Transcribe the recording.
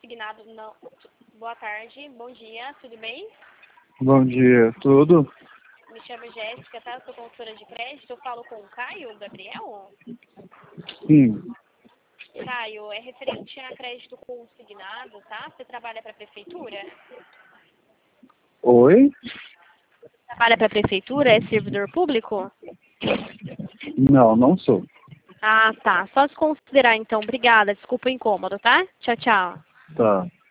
consignado, não. Boa tarde, bom dia, tudo bem? Bom dia, tudo? Me chamo Jéssica, tá? Eu sou consultora de crédito. Eu falo com o Caio Gabriel? Sim. Caio, é referente a crédito consignado, tá? Você trabalha para a prefeitura? Oi? Trabalha para a prefeitura? É servidor público? Não, não sou. Ah, tá. Só se considerar, então. Obrigada. Desculpa o incômodo, tá? Tchau, tchau. Tá.